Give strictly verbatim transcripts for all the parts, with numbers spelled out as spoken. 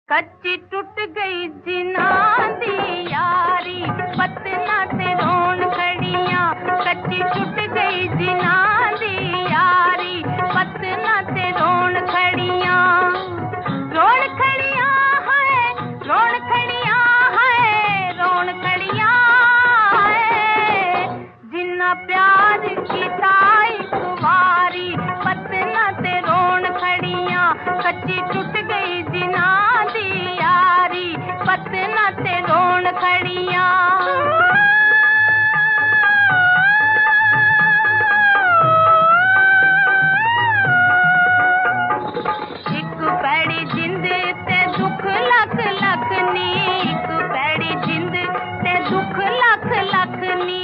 कच्ची टूट गई जिना दी यारी, पतना ते रोन खड़ियां। कच्ची टूट गई जिना दी यारी, पतना ते रोन खड़ियां। रोन खड़ियां है, रोन खड़ियां है, रोन खड़ियां है। जिन्ना प्यार कीता इक वारी, पतना ते रोन खड़ियां। कच्ची टूट गई जिना पतना ते रोन खड़ियां। एक पैड़ी जिंद ते दुख लख लख नी, एक पैड़ी जिंद ते दुख लख लख नी।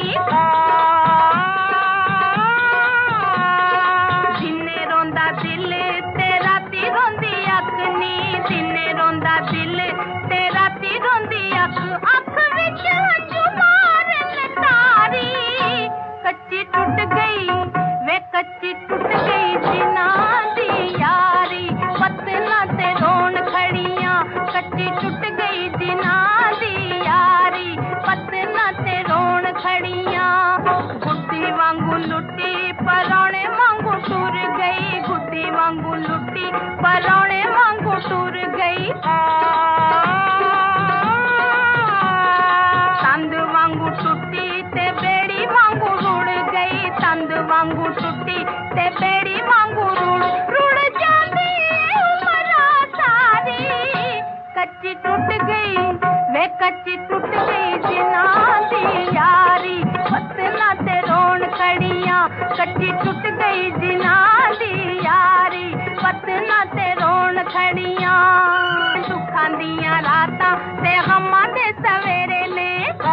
दिने रोंदा दिल ते राती रोंदी अख नी, दिने रोंदा दिल ते राती रोंदी अख, अख विच हंझू मारन तारी। कच्ची टूट गई वे कच्ची टूट गई जिना दी यारी, पतना ते रोन खड़ियां। कच्ची टूट गई जिना दी यारी, पतना ते रोन खड़ियां। गुड्डी वांगू लुटी परौणे वांगू टुर गई, गुड्डी वांगू लुटी परौणे वांगू टुर गई। तंद वांगू टूटी ते बेड़ी वांगू रुड़ गई, तंद वांगू टूटी ते बेड़ी वांगू रुड़ रुड़ जाती उमरा सारी। कच्ची टूट गई वे कच्ची टूट गई जिना दी यारी, पतना ते रोन खड़ियां। कच्ची टूट गई जिना दी यारी, पतना ते रोन खड़ियां। दुखां दियां रातां ते गमां दे सवेरे ने,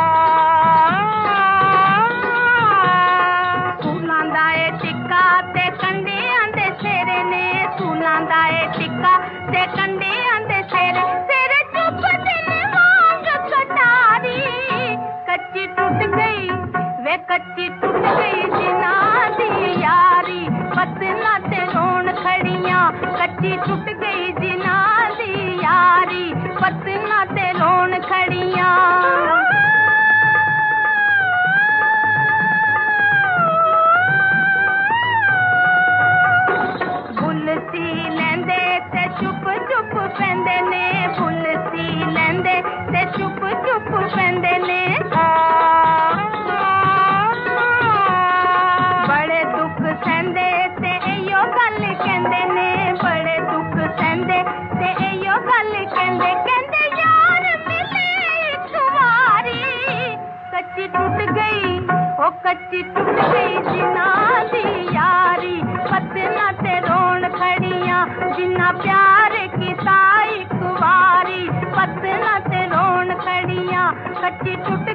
सूलां दा ए टिक्का ते कंडियां दे सेरे ने, सूलां दा ए टिक्का ते कंडियां दे सेरे। सेरे चुप दिन मांग कटारी। कच्ची टूट गई वे कच्ची टूट गई जिना दी यारी, पतना ते रोन खड़ियां। कच्ची टूट गई जिना दी यारी, पतना ते रोन खड़ियां। बुल सी लैंदे ते चुप चुप पैंदे ने, बुल सी लैंदे ते चुप चुप पैंदे ने। बड़े दुख सहंदे ते इयो गल कहंदे ने, बड़े दुख सहंदे ते इयो गल कहंदे। कहंदे यार मिले इक वारी। कच्ची टूट गई ओ कच्ची टूट गई जिना दी यारी, पतना ते रोन खड़ियां। जिन्ना प्यार कीता इक वारी, पतना ते रोन खड़ियां। कच्ची टूट